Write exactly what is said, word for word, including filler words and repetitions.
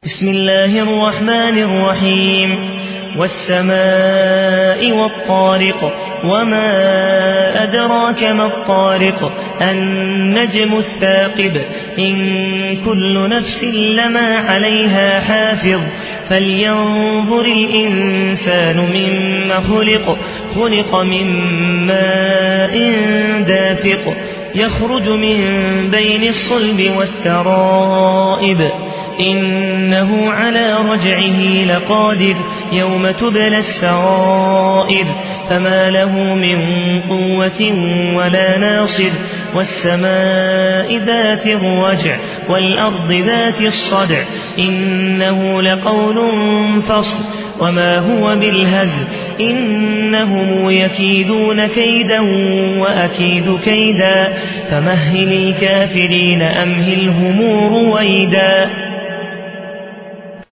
بسم الله الرحمن الرحيم والسماء والطارق وما أدراك ما الطارق النجم الثاقب إن كل نفس لما عليها حافظ فلينظر الإنسان مما خلق خلق من ماء دافق يخرج من بين الصلب والترائب إنه على رجعه لقادر يوم تبلى السرائر فما له من قوة ولا ناصر والسماء ذات الرجع والأرض ذات الصدع إنه لقول فصل وما هو بالهزل إنهم يكيدون كيدا وأكيد كيدا فمهل الكافرين أمهلهم رويدا.